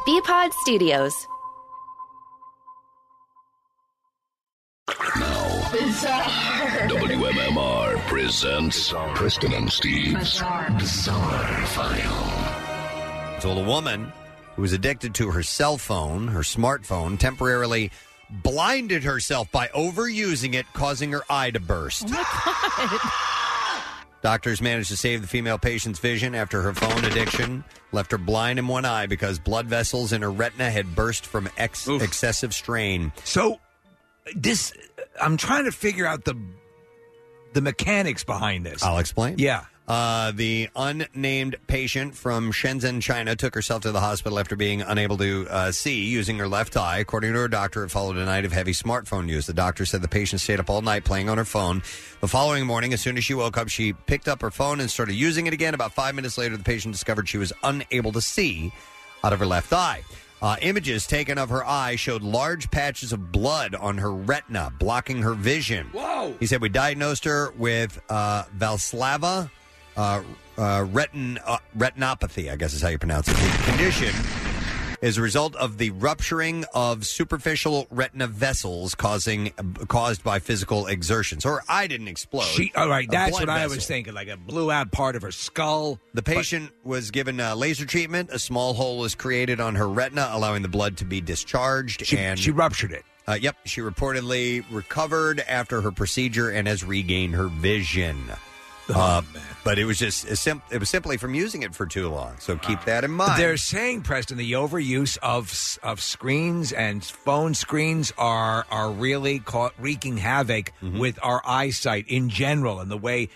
Bpod Studios. WMMR presents Preston and Steve's Bizarre File. So a woman who was addicted to her cell phone, her smartphone, temporarily blinded herself by overusing it, causing her eye to burst. Oh, my God. Doctors managed to save the female patient's vision after her phone addiction left her blind in one eye because blood vessels in her retina had burst from excessive strain. So this, I'm trying to figure out the mechanics behind this. I'll explain. Yeah. The unnamed patient from Shenzhen, China, took herself to the hospital after being unable to see using her left eye. According to her doctor, it followed a night of heavy smartphone use. The doctor said the patient stayed up all night playing on her phone. The following morning, as soon as she woke up, she picked up her phone and started using it again. About 5 minutes later, the patient discovered she was unable to see out of her left eye. Images taken of her eye showed large patches of blood on her retina, blocking her vision. Whoa! He said, we diagnosed her with Valsalva retinopathy, I guess is how you pronounce it. The condition is a result of the rupturing of superficial retina vessels caused by physical exertion. So her eye didn't explode. All right, that's what I vessel. was thinking, like it blew out part of her skull. The patient was given laser treatment. A small hole was created on her retina, allowing the blood to be discharged. She ruptured it. Yep, she reportedly recovered after her procedure and has regained her vision. But it was just it was simply from using it for too long. So keep that in mind. They're saying, Preston, the overuse of screens and phone screens are really wreaking havoc with our eyesight in general, and the way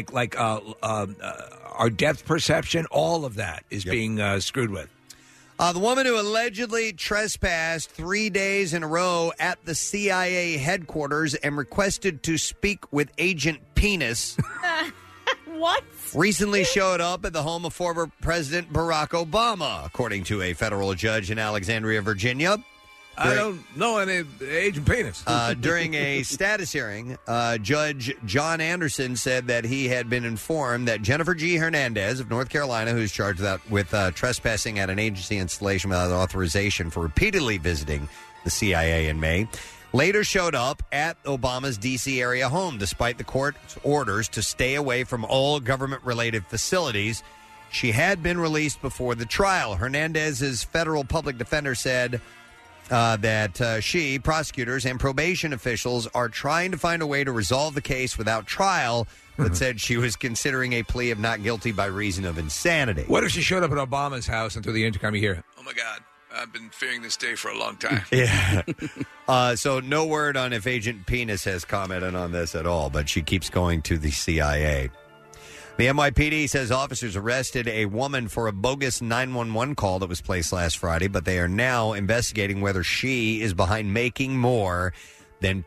our depth perception, all of that is being screwed with. The woman who allegedly trespassed 3 days in a row at the CIA headquarters and requested to speak with Agent Penis What? recently showed up at the home of former President Barack Obama, according to a federal judge in Alexandria, Virginia. I don't know any Agent Penis. During a status hearing, Judge John Anderson said that he had been informed that Jennifer G. Hernandez of North Carolina, who's charged with trespassing at an agency installation without authorization for repeatedly visiting the CIA in May, later showed up at Obama's D.C. area home, despite the court's orders to stay away from all government-related facilities. She had been released before the trial. Hernandez's federal public defender said that she, prosecutors, and probation officials are trying to find a way to resolve the case without trial, but said she was considering a plea of not guilty by reason of insanity. What if she showed up at Obama's house and through the intercom you hear, "Oh my God, I've been fearing this day for a long time." Yeah. So no word on if Agent Penis has commented on this at all, but she keeps going to the CIA. The NYPD says officers arrested a woman for a bogus 911 call that was placed last Friday, but they are now investigating whether she is behind making more than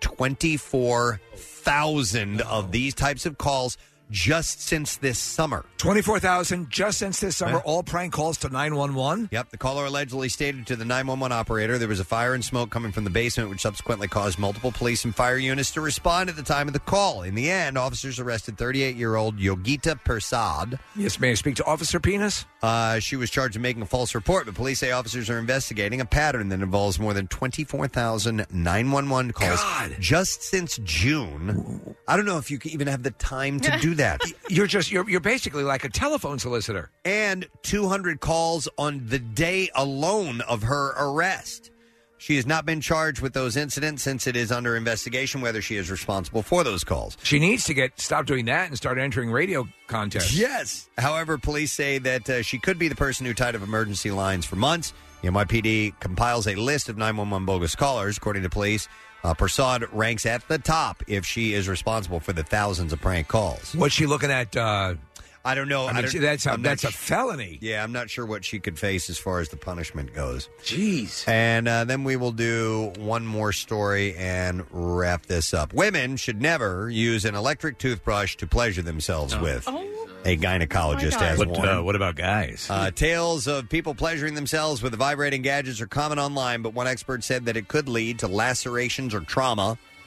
24,000 of these types of calls just since this summer. 24,000 just since this summer, all prank calls to 911? Yep. The caller allegedly stated to the 911 operator there was a fire and smoke coming from the basement, which subsequently caused multiple police and fire units to respond at the time of the call. In the end, officers arrested 38-year-old Yogita Persad. Yes, may I speak to Officer Penis? She was charged with making a false report, but police say officers are investigating a pattern that involves more than 24,000 911 calls just since June. I don't know if you even have the time to do that. You're basically like a telephone solicitor. And 200 calls on the day alone of her arrest. She has not been charged with those incidents since it is under investigation whether she is responsible for those calls. She needs to stop doing that and start entering radio contests. Yes. However, police say that she could be the person who tied up emergency lines for months. The NYPD compiles a list of 911 bogus callers. According to police, Persad ranks at the top if she is responsible for the thousands of prank calls. What's she looking at? I don't know. That's a felony. Yeah, I'm not sure what she could face as far as the punishment goes. Jeez. And then we will do one more story and wrap this up. Women should never use an electric toothbrush to pleasure themselves with. A gynecologist has warned. What about guys? Tales of people pleasuring themselves with vibrating gadgets are common online, but one expert said that it could lead to lacerations or trauma.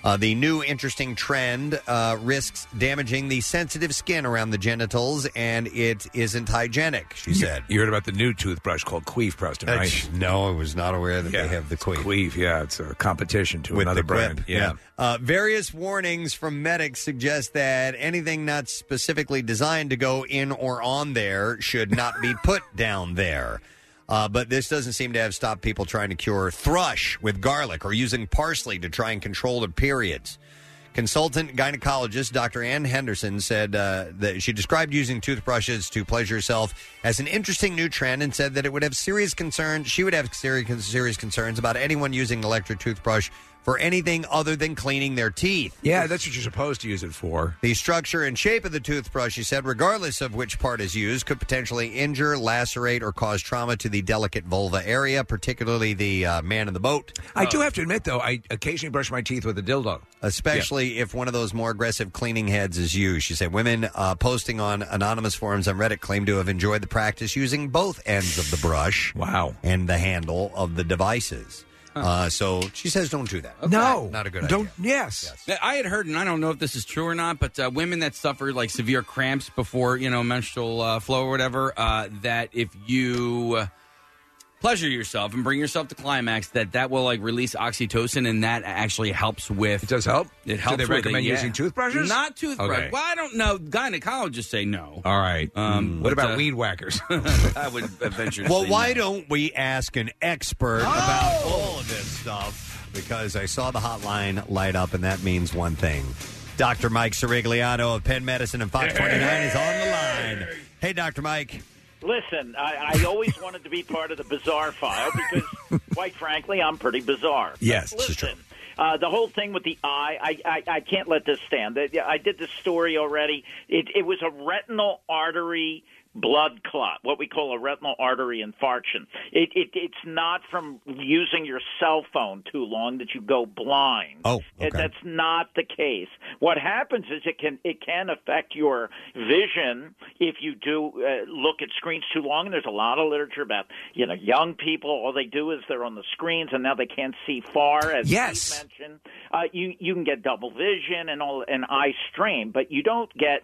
The new interesting trend risks damaging the sensitive skin around the genitals, and it isn't hygienic, she said. You heard about the new toothbrush called Queef, Preston, right? No, I was not aware that they have the Queef. Queef, yeah. It's a competition to With another the grip, brand. Yeah. Various warnings from medics suggest that anything not specifically designed to go in or on there should not be put down there. But this doesn't seem to have stopped people trying to cure thrush with garlic or using parsley to try and control their periods. Consultant gynecologist Dr. Ann Henderson said that she described using toothbrushes to pleasure herself as an interesting new trend and said that it would have serious concerns. She would have serious concerns about anyone using an electric toothbrush for anything other than cleaning their teeth. Yeah, that's what you're supposed to use it for. The structure and shape of the toothbrush, she said, regardless of which part is used, could potentially injure, lacerate, or cause trauma to the delicate vulva area, particularly the man in the boat. I do have to admit, though, I occasionally brush my teeth with a dildo. Especially if one of those more aggressive cleaning heads is used. She said women posting on anonymous forums on Reddit claim to have enjoyed the practice using both ends of the brush. Wow. And the handle of the devices. So she says don't do that. Okay. No. Not a good don't, idea. Yes. I had heard, and I don't know if this is true or not, but women that suffer like severe cramps before, menstrual flow or whatever, that if you pleasure yourself and bring yourself to climax, that will like release oxytocin, and that actually helps with. It does help? It helps. Do they with recommend it, yeah. using toothbrushes? Not toothbrush. Okay. Well, I don't know. Gynecologists say no. All right. What but, about weed whackers? I would venture to Well, say why no. don't we ask an expert about all of this stuff? Because I saw the hotline light up, and that means one thing. Dr. Mike Sirigliano of Penn Medicine and Fox 29 is on the line. Hey, Dr. Mike. Listen, I always wanted to be part of the bizarre file because, quite frankly, I'm pretty bizarre. Yes, But this is listen, the whole thing with the eye, I can't let this stand. I did this story already. It was a retinal artery blood clot, what we call a retinal artery infarction. It's not from using your cell phone too long that you go blind. Oh, okay. That's not the case. What happens is it can affect your vision if you do look at screens too long. And there's a lot of literature about young people. All they do is they're on the screens, and now they can't see far. As Yes. Steve mentioned, you can get double vision and eye strain, but you don't get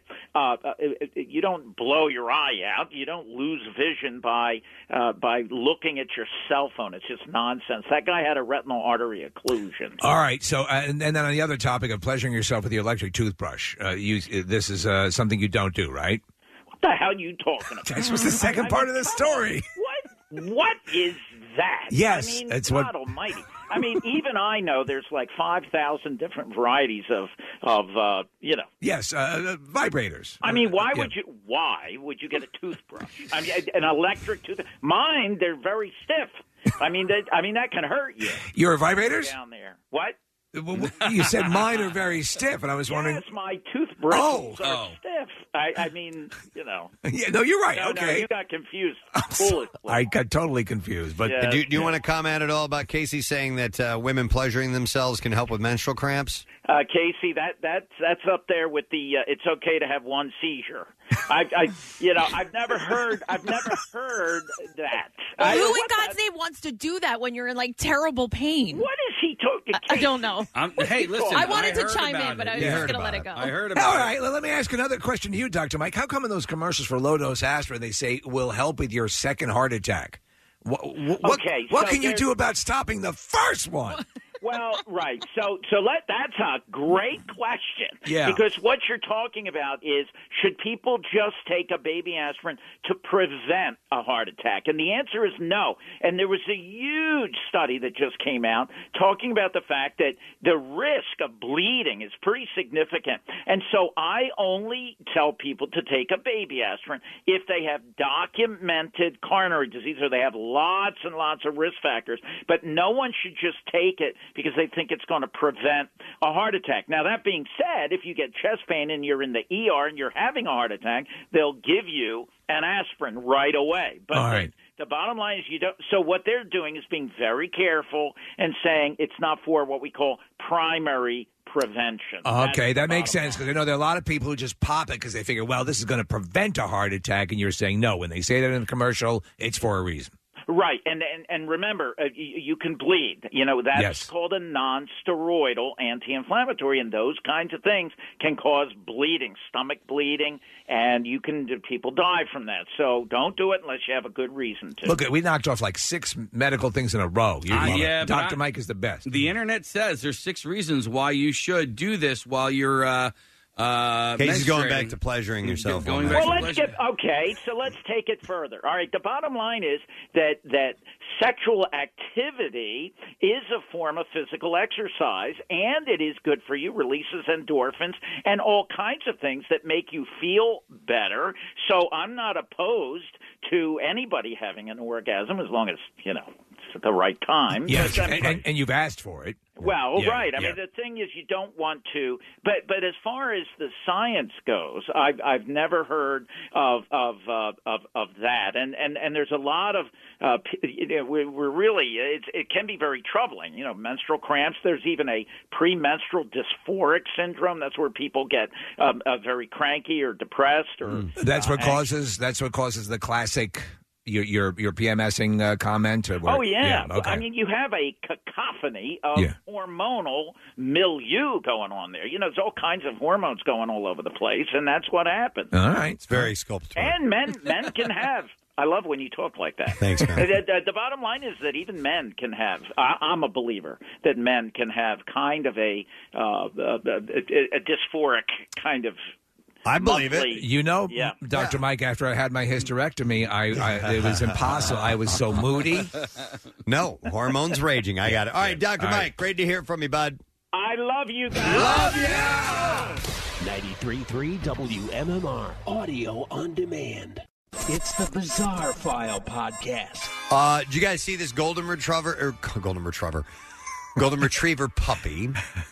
you don't blow your eye out. You don't lose vision by looking at your cell phone. It's just nonsense. That guy had a retinal artery occlusion. All right. So, and then on the other topic of pleasuring yourself with the electric toothbrush, this is something you don't do, right? What the hell are you talking about? This was the second part of the story. What is that? Yes, I mean, that's God what- Almighty. I mean, even I know there's like 5,000 different varieties of Yes, vibrators. I mean, why Yeah. would you get a toothbrush? I mean, an electric toothbrush. Mine, they're very stiff. I mean, that can hurt you Your vibrators? down there. What? You said mine are very stiff, and I was wondering. Yes, my toothbrushes are Oh. stiff. I mean, Yeah, no, you're right. No, okay. you got confused. Foolishly. I got totally confused, but Yeah. Do you want to comment at all about Casey saying that women pleasuring themselves can help with menstrual cramps? Casey, that's up there with the it's okay to have one seizure. I've never heard that. Who in God's name wants to do that when you're in like terrible pain? What is he talking? I don't know. Hey, listen. I wanted to heard chime about in, but it. I was You just heard going to let about it go. I heard about all it. right. Well, let me ask another question to you, Dr. Mike. How come in those commercials for low-dose aspirin they say will help with your second heart attack? What Okay, what so can you there's- do about stopping the first one? Well, right. So that's a great question. Yeah. Because what you're talking about is, should people just take a baby aspirin to prevent a heart attack? And the answer is no. And there was a huge study that just came out talking about the fact that the risk of bleeding is pretty significant. And so I only tell people to take a baby aspirin if they have documented coronary disease or they have lots and lots of risk factors. But no one should just take it because they think it's going to prevent a heart attack. Now, that being said, if you get chest pain and you're in the ER and you're having a heart attack, they'll give you an aspirin right away. But All right. the bottom line is you don't. So what they're doing is being very careful and saying it's not for what we call primary prevention. Okay, That's that the makes bottom sense because I know there are a lot of people who just pop it because they figure, well, this is going to prevent a heart attack, and you're saying no. When they say that in the commercial, it's for a reason. Right, and remember, you can bleed. That's called a non-steroidal anti-inflammatory, and those kinds of things can cause bleeding, stomach bleeding, and people die from that. So don't do it unless you have a good reason to. Look, we knocked off like 6 medical things in a row. Dr. Mike is the best. The internet says there's 6 reasons why you should do this while you're. Casey's going back to pleasuring yourself. So let's take it further. All right, the bottom line is that sexual activity is a form of physical exercise, and it is good for you, releases endorphins and all kinds of things that make you feel better. So I'm not opposed to anybody having an orgasm as long as, it's at the right time. Yes, and you've asked for it. Well, right. I mean, the thing is, you don't want to. But as far as the science goes, I've never heard of that. And there's a lot of we're really it can be very troubling. Menstrual cramps. There's even a premenstrual dysphoric syndrome. That's where people get very cranky or depressed. Or that's what causes the classic. Your PMSing comment? Oh, yeah. Okay. I mean, you have a cacophony of hormonal milieu going on there. There's all kinds of hormones going all over the place, and that's what happens. All right. It's very sculptural. And men can have. I love when you talk like that. Thanks, man. The bottom line is that even men can have. I'm a believer that men can have kind of a dysphoric kind of. I believe it. Dr. Mike, after I had my hysterectomy, it was impossible. I was so moody. No, hormones raging. I got it. All right, Dr. Mike, great to hear from you, bud. I love you guys. Love you! 93.3 WMMR, audio on demand. It's the Bizarre File podcast. Did you guys see this golden retriever puppy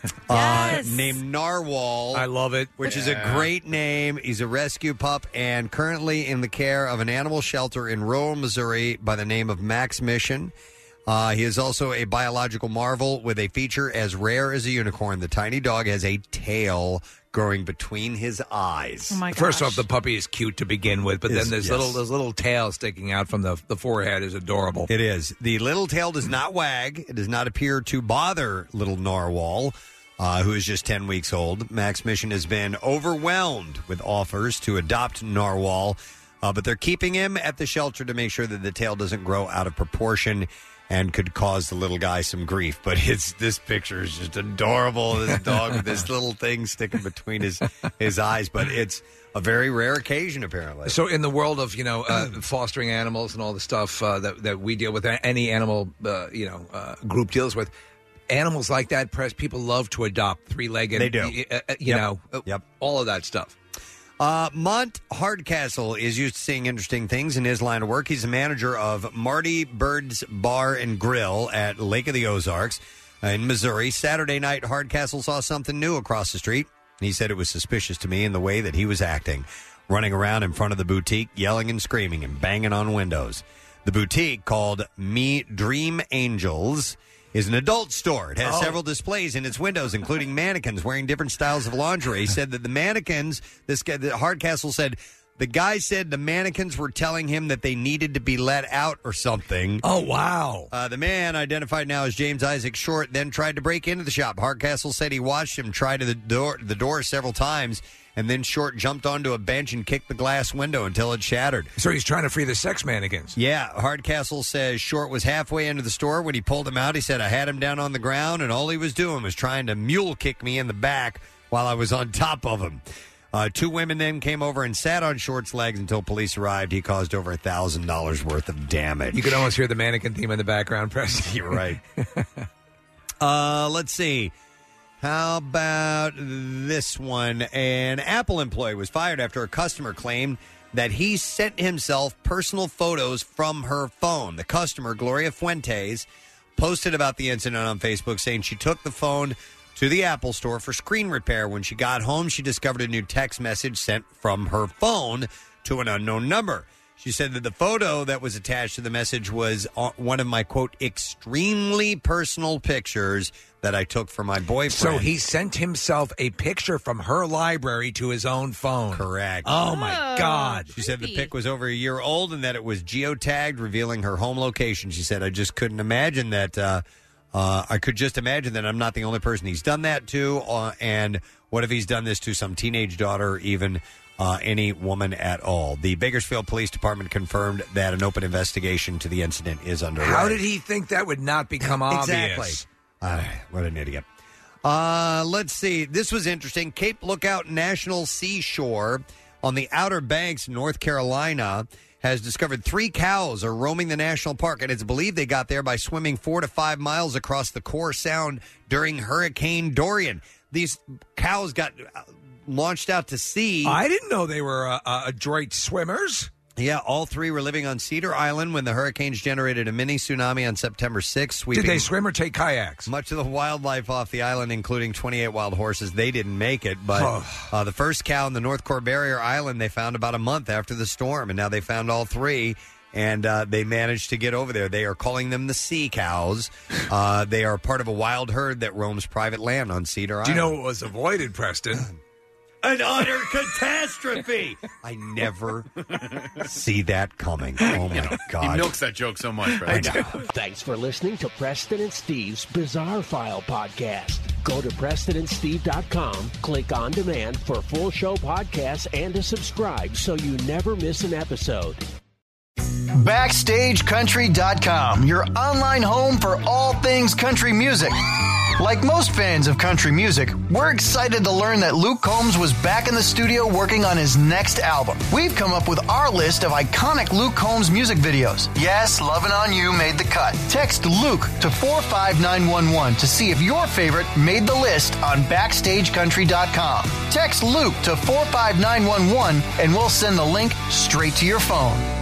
named Narwhal? I love it. Which is a great name. He's a rescue pup and currently in the care of an animal shelter in rural Missouri by the name of Max Mission. He is also a biological marvel with a feature as rare as a unicorn. The tiny dog has a tail growing between his eyes. Oh my gosh. First off, the puppy is cute to begin with, but then there's those little tails sticking out from the forehead is adorable. It is. The little tail does not wag. It does not appear to bother little Narwhal, who is just 10 weeks old. Max Mission has been overwhelmed with offers to adopt Narwhal, but they're keeping him at the shelter to make sure that the tail doesn't grow out of proportion and could cause the little guy some grief. But this picture is just adorable. This dog with this little thing sticking between his eyes. But it's a very rare occasion, apparently. So in the world of, fostering animals and all the stuff that we deal with, any animal, group deals with, animals like that, people love to adopt three-legged. They do. All of that stuff. Mont Hardcastle is used to seeing interesting things in his line of work. He's the manager of Marty Bird's Bar and Grill at Lake of the Ozarks in Missouri. Saturday night, Hardcastle saw something new across the street. He said it was suspicious to me in the way that he was acting, running around in front of the boutique, yelling and screaming and banging on windows. The boutique, called Me Dream Angels, is an adult store. It has several displays in its windows, including mannequins wearing different styles of lingerie. He said that the mannequins, Hardcastle said, the guy said the mannequins were telling him that they needed to be let out or something. Oh, wow. The man, identified now as James Isaac Short, then tried to break into the shop. Hardcastle said he watched him try the door several times, and then Short jumped onto a bench and kicked the glass window until it shattered. So he's trying to free the sex mannequins. Yeah, Hardcastle says Short was halfway into the store when he pulled him out. He said, I had him down on the ground, and all he was doing was trying to mule kick me in the back while I was on top of him. 2 women then came over and sat on Short's legs until police arrived. He caused over $1,000 worth of damage. You can almost hear the mannequin theme in the background, Preston. You're right. Let's see. How about this one? An Apple employee was fired after a customer claimed that he sent himself personal photos from her phone. The customer, Gloria Fuentes, posted about the incident on Facebook, saying she took the phone to the Apple store for screen repair. When she got home, she discovered a new text message sent from her phone to an unknown number. She said that the photo that was attached to the message was one of my, quote, extremely personal pictures that I took for my boyfriend. So he sent himself a picture from her library to his own phone. Correct. Oh, my God. She said the pic was over a year old and that it was geotagged, revealing her home location. She said, I just couldn't imagine that. I could just imagine that I'm not the only person he's done that to. And what if he's done this to some teenage daughter, or even any woman at all? The Bakersfield Police Department confirmed that an open investigation to the incident is underway. How did he think that would not become Exactly. obvious? What an idiot. Let's see. This was interesting. Cape Lookout National Seashore on the Outer Banks, North Carolina, has discovered 3 cows are roaming the national park, and it's believed they got there by swimming 4 to 5 miles across the Core Sound during Hurricane Dorian. These cows got launched out to sea. I didn't know they were adroit swimmers. Yeah, all 3 were living on Cedar Island when the hurricanes generated a mini tsunami on September 6th. Sweeping Did they swim or take kayaks? much of the wildlife off the island, including 28 wild horses. They didn't make it, but the first cow in the North Core Barrier Island they found about a month after the storm, and now they found all 3, and they managed to get over there. They are calling them the sea cows. They are part of a wild herd that roams private land on Cedar Island. Do you know what was avoided, Preston? An utter catastrophe. I never see that coming. Oh, my God. He milks that joke so much, right? Thanks for listening to Preston and Steve's Bizarre File podcast. Go to PrestonandSteve.com, click on demand for full show podcasts and to subscribe so you never miss an episode. BackstageCountry.com, your online home for all things country music. Like most fans of country music, we're excited to learn that Luke Combs was back in the studio working on his next album. We've come up with our list of iconic Luke Combs music videos. Yes, Lovin' On You made the cut. Text Luke to 45911 to see if your favorite made the list on BackstageCountry.com. Text Luke to 45911 and we'll send the link straight to your phone.